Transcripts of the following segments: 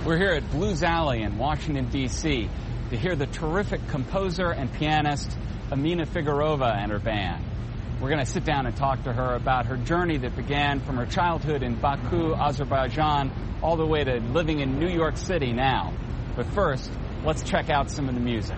We're here at Blues Alley in Washington, D.C. to hear the terrific composer and pianist Amina Figurova and her band. We're going to sit down and talk to her about her journey that began from her childhood in Baku, Azerbaijan, all the way to living in New York City now. But first, let's check out some of the music.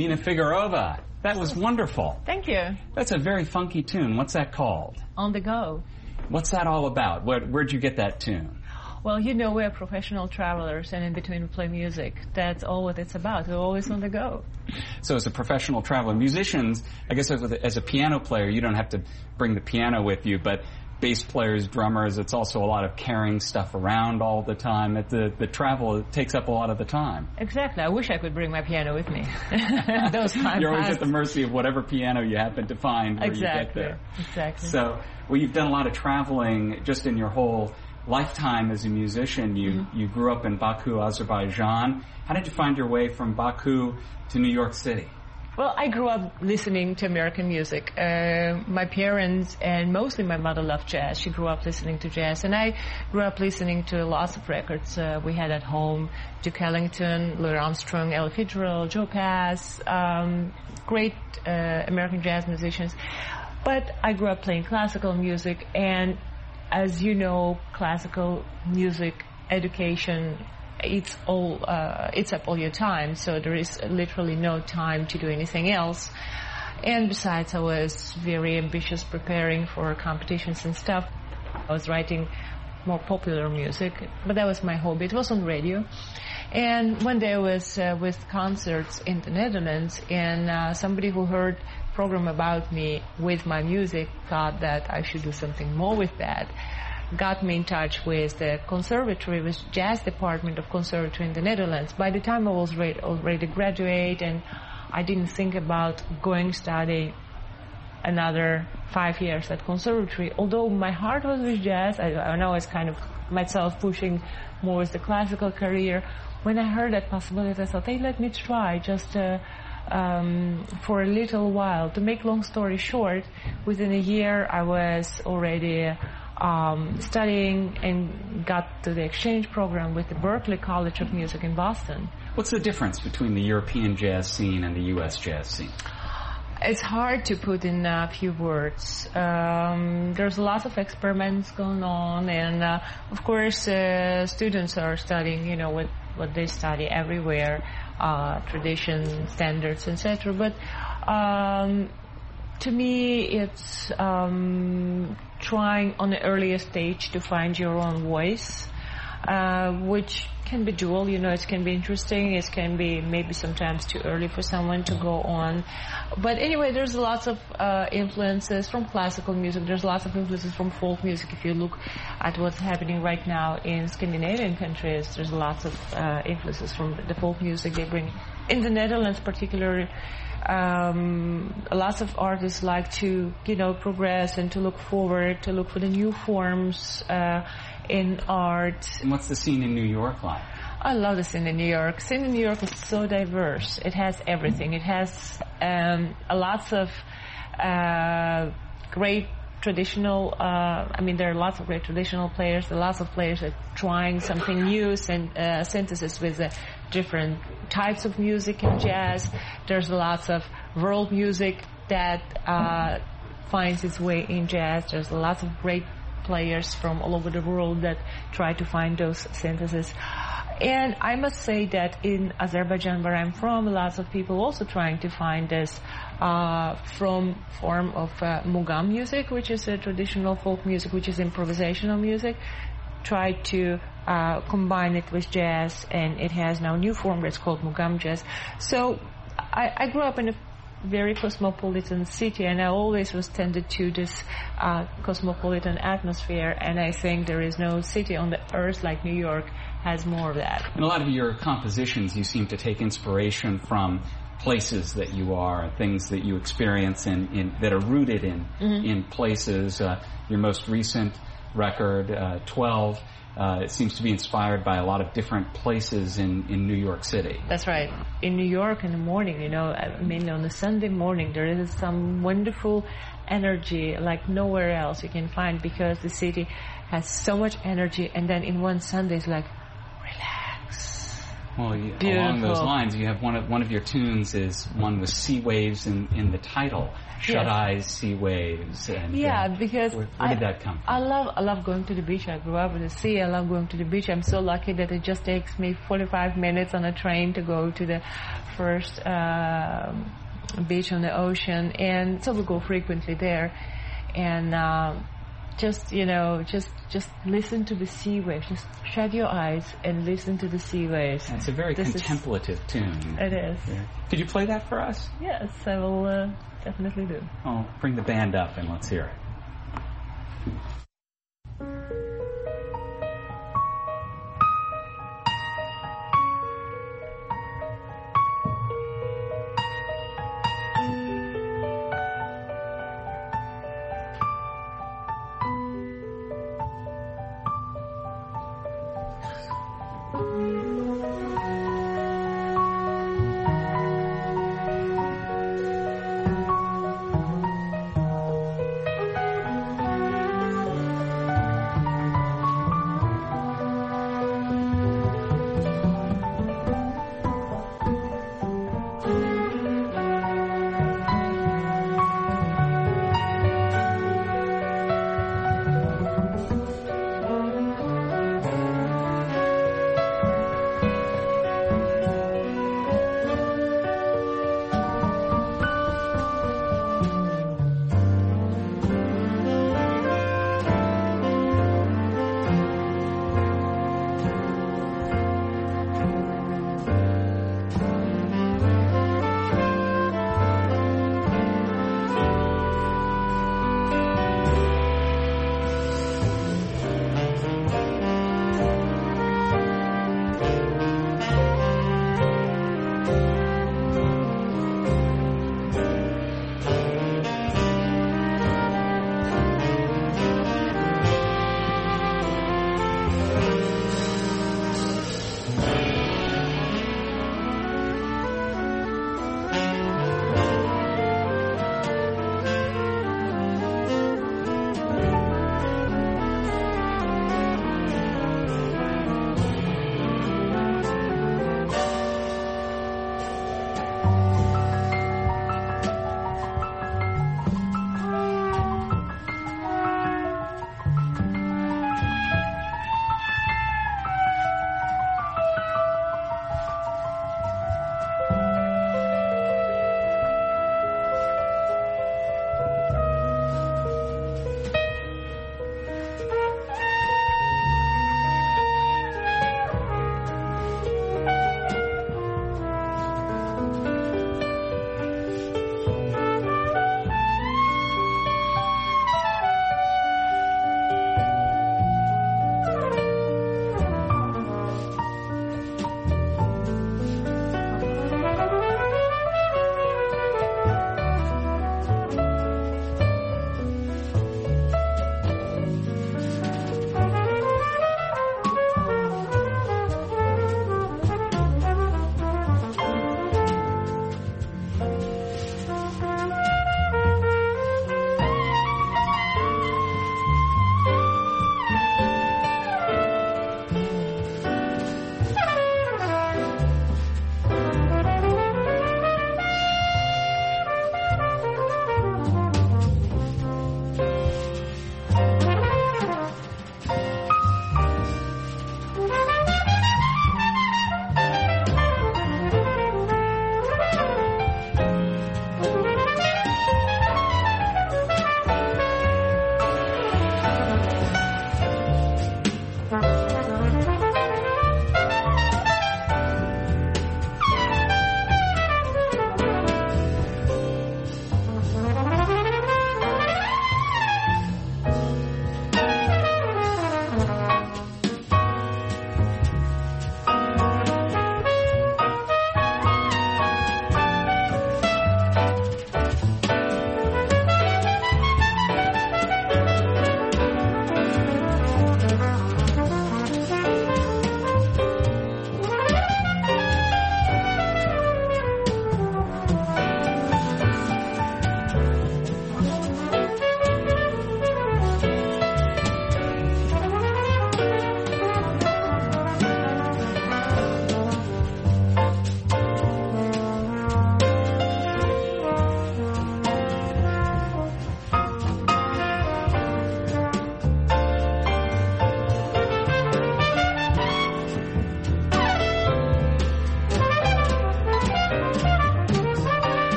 Amina Figueroa. That was wonderful. Thank you. That's a very funky tune. What's that called? On the Go. What's that all about? Where'd you get that tune? Well, you know, we're professional travelers, and in between we play music. That's all what it's about. We're always on the go. So as a professional traveler, musicians, I guess as a piano player, you don't have to bring the piano with you, but bass players, drummers, it's also a lot of carrying stuff around all the time. The travel, it takes up a lot of the time. Exactly. I wish I could bring my piano with me. Those times. You're always at the mercy of whatever piano you happen to find when you get there. Exactly. So, well, you've done a lot of traveling just in your whole lifetime as a musician. You grew up in Baku, Azerbaijan. How did you find your way from Baku to New York City? Well, I grew up listening to American music. My parents and mostly my mother loved jazz. She grew up listening to jazz, and I grew up listening to lots of records we had at home. Duke Ellington, Louis Armstrong, Ella Fitzgerald, Joe Pass, great American jazz musicians. But I grew up playing classical music, and as you know, classical music education, it's up all your time, so there is literally no time to do anything else. And besides, I was very ambitious preparing for competitions and stuff. I was writing more popular music, but that was my hobby. It was on radio. And one day I was with concerts in the Netherlands, and somebody who heard a program about me with my music thought that I should do something more with that. Got me in touch with the conservatory, with jazz department of conservatory in the Netherlands. By the time I was already graduate, and I didn't think about going study another 5 years at conservatory. Although my heart was with jazz, I know I was kind of myself pushing more with the classical career. When I heard that possibility, I thought, hey, let me try just for a little while. To make long story short, within a year I was already studying and got to the exchange program with the Berklee College of Music in Boston. What's the difference between the European jazz scene and the U.S. jazz scene? It's hard to put in a few words. There's lots of experiments going on, and of course students are studying, you know, what they study everywhere, tradition, standards, etc. But to me, it's trying on the earliest stage to find your own voice, which can be dual. You know, it can be interesting. It can be maybe sometimes too early for someone to go on. But anyway, there's lots of influences from classical music. There's lots of influences from folk music. If you look at what's happening right now in Scandinavian countries, there's lots of influences from the folk music they bring. In the Netherlands particularly, lots of artists like to, you know, progress and to look forward, to look for the new forms in art. And what's the scene in New York like? I love the scene in New York. The scene in New York is so diverse. It has everything. It has lots of great traditional, there are lots of great traditional players. There are lots of players that are trying something new, synthesis with different types of music in jazz. There's lots of world music that finds its way in jazz. There's lots of great players from all over the world that try to find those syntheses. And I must say that in Azerbaijan, where I'm from, lots of people also trying to find this from form of mugam music, which is a traditional folk music, which is improvisational music, try to combine it with jazz, and it has now a new form that's called mugam jazz. So I grew up in a very cosmopolitan city, and I always was tended to this cosmopolitan atmosphere, and I think there is no city on the earth like New York has more of that. In a lot of your compositions, you seem to take inspiration from places that you are, things that you experience in that are rooted in places. Your most recent record, 12, it seems to be inspired by a lot of different places in New York City. That's right. In New York in the morning, you know, mainly on a Sunday morning, there is some wonderful energy like nowhere else you can find, because the city has so much energy, and then in one Sunday it's like, relax. Well, along those lines, you have one of your tunes is one with sea waves in the title. Shut Eyes, Sea Waves. And, because where did that come from? I love going to the beach. I grew up with the sea. I love going to the beach. I'm so lucky that it just takes me 45 minutes on a train to go to the first beach on the ocean, and so we go frequently there. And just listen to the sea waves. Just shut your eyes and listen to the sea waves. And it's a very contemplative tune. It is. Yeah. Could you play that for us? Yes, I will definitely do. Oh, bring the band up and let's hear it.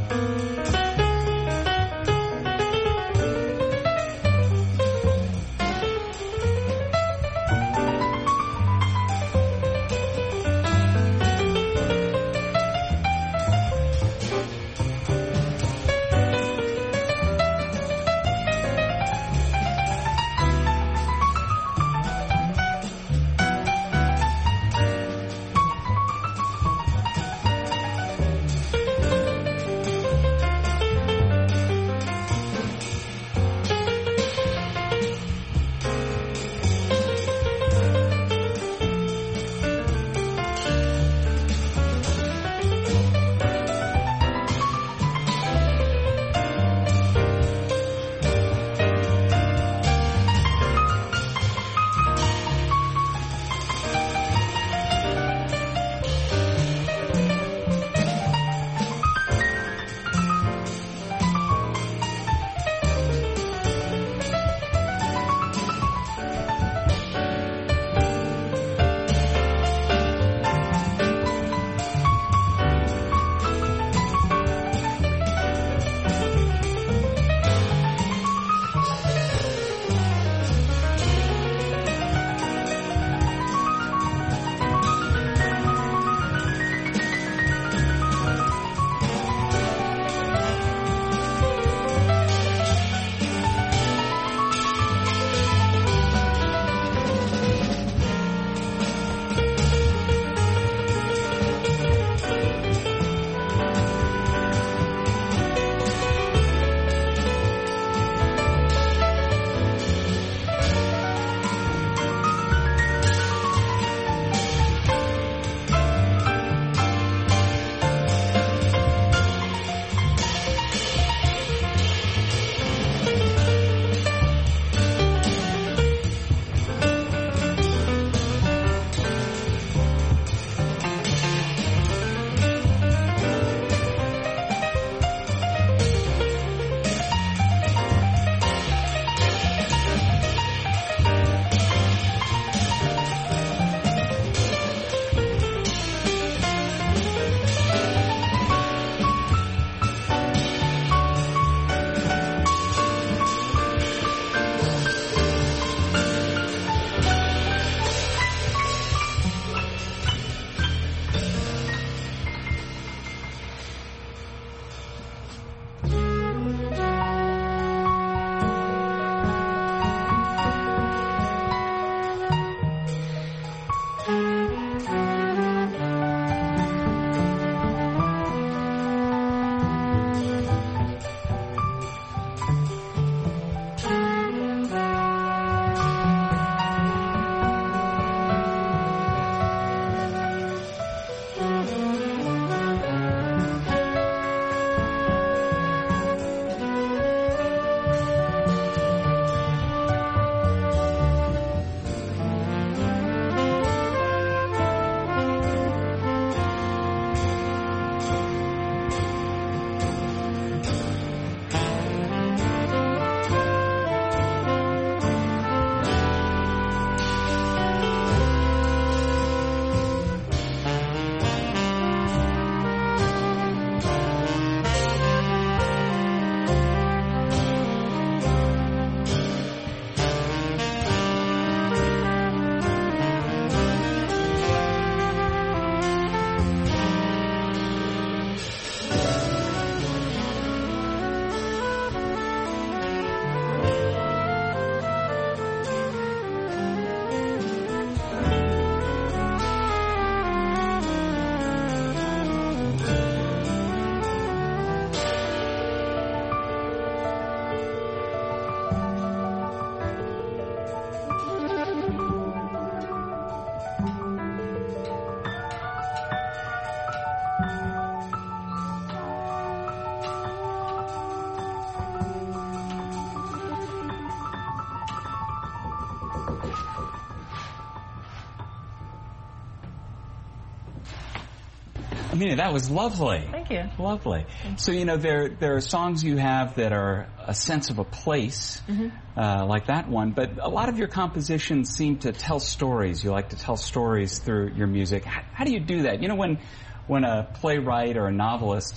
Amelia, that was lovely. Thank you. Lovely. So, you know, there are songs you have that are a sense of a place, like that one, but a lot of your compositions seem to tell stories. You like to tell stories through your music. How do you do that? You know, when a playwright or a novelist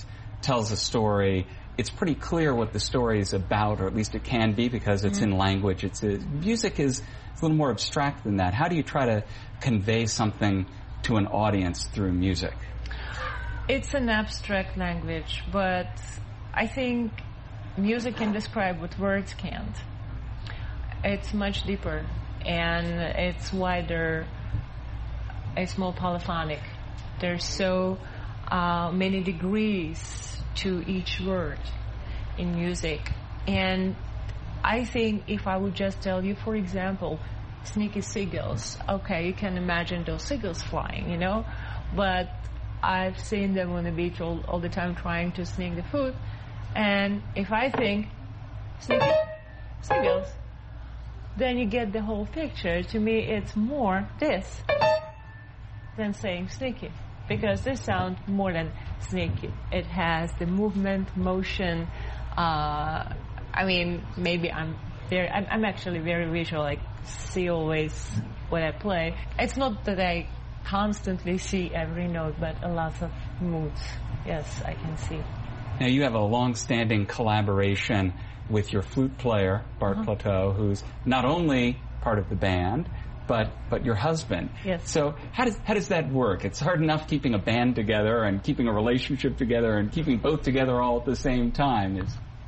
tells a story, it's pretty clear what the story is about, or at least it can be because it's in language. Music is a little more abstract than that. How do you try to convey something to an audience through music? It's an abstract language, but I think music can describe what words can't. It's much deeper, and it's wider. It's more polyphonic. There's so many degrees to each word in music. And I think if I would just tell you, for example, sneaky seagulls, okay, you can imagine those seagulls flying, you know, but I've seen them on the beach all the time trying to sneak the food. And if I think sneaky seagulls, then you get the whole picture. To me, it's more this than saying sneaky, because this sounds more than sneaky. It has the movement, motion. I mean, maybe I'm actually very visual. I see always what I play. It's not that I constantly see every note, but a lot of moods. Yes, I can see. Now, you have a long-standing collaboration with your flute player, Bart Plateau, who's not only part of the band, but your husband. Yes. So how does that work? It's hard enough keeping a band together and keeping a relationship together and keeping both together all at the same time.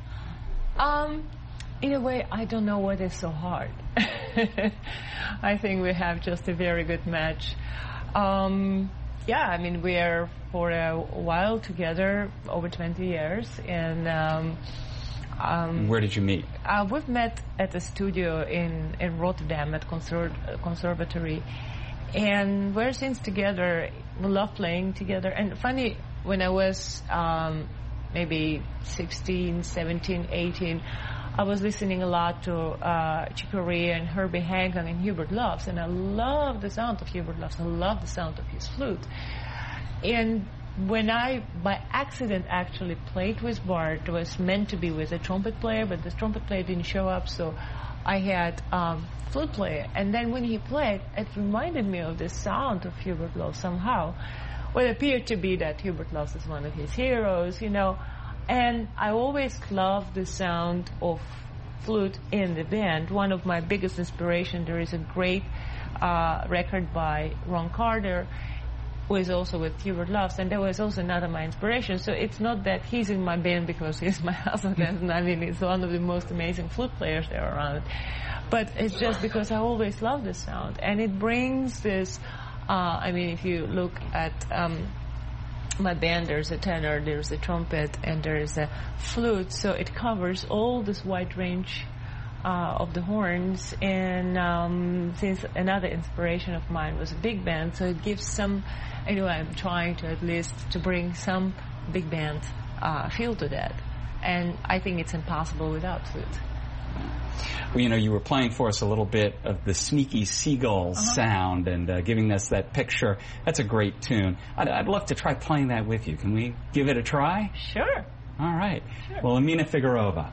In a way, I don't know what is so hard. I think we have just a very good match. Yeah, I mean, we are for a while together, over 20 years, and where did you meet? We've met at a studio in Rotterdam at Conservatory, and we're since together. We love playing together. And funny, when I was maybe 16, 17, 18, I was listening a lot to Chick Corea and Herbie Hancock and Hubert Loves, and I love the sound of Hubert Loves. I love the sound of his flute. And when I, by accident, actually played with Bart, it was meant to be with a trumpet player, but the trumpet player didn't show up, so I had flute player. And then when he played, it reminded me of the sound of Hubert Loves somehow. Well, it appeared to be that Hubert Loves is one of his heroes, you know. And I always loved the sound of flute in the band. One of my biggest inspirations, there is a great record by Ron Carter, who is also with Hubert Loves, and there was also another my inspiration. So it's not that he's in my band because he's my husband. I mean, he's one of the most amazing flute players there around. But it's just because I always loved the sound. And it brings this, I mean, if you look at my band, there's a tenor, there's a trumpet, and there's a flute, so it covers all this wide range of the horns. And since another inspiration of mine was a big band, so it gives some, anyway, I'm trying to at least to bring some big band feel to that, and I think it's impossible without flute. Well, you know, you were playing for us a little bit of the Sneaky Seagulls sound and giving us that picture. That's a great tune. I'd love to try playing that with you. Can we give it a try? Sure. All right. Sure. Well, Emina Figueroa.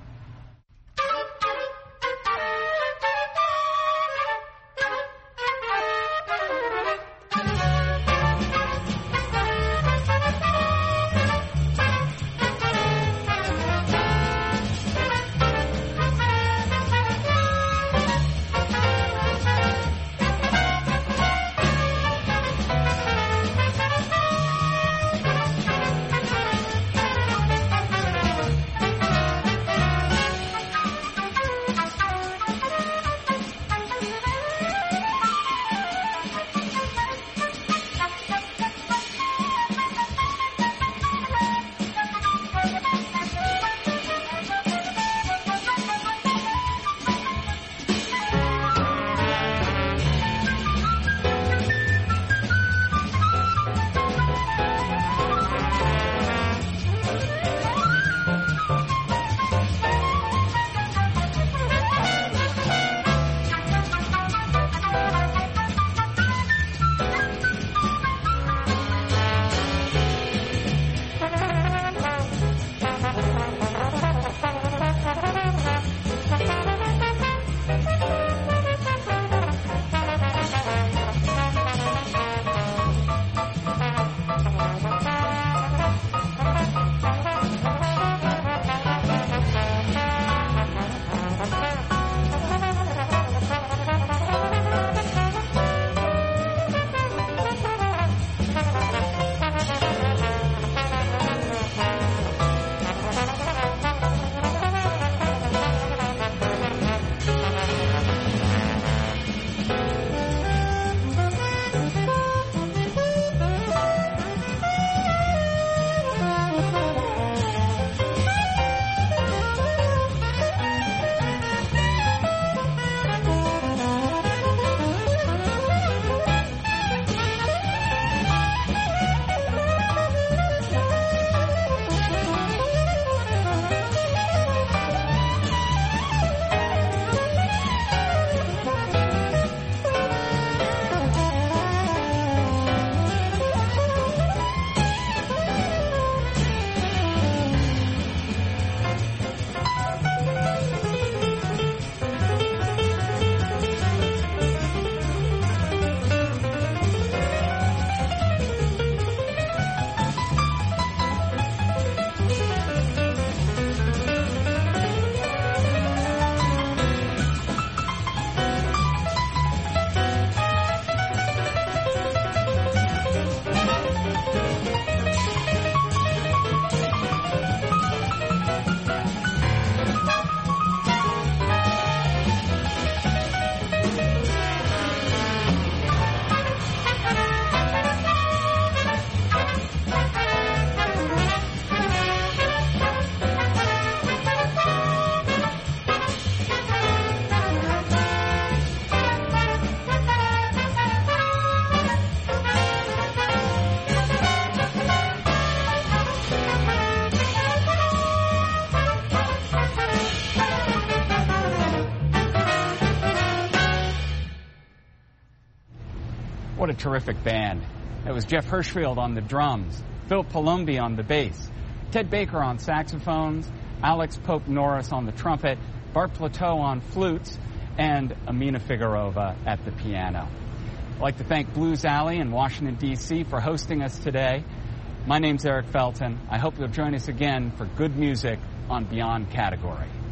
What a terrific band. It was Jeff Hirschfield on the drums, Phil Palumbi on the bass, Ted Baker on saxophones, Alex Pope Norris on the trumpet, Bart Plateau on flutes, and Amina Figueroa at the piano. I'd like to thank Blues Alley in Washington, D.C. for hosting us today. My name's Eric Felton. I hope you'll join us again for good music on Beyond Category.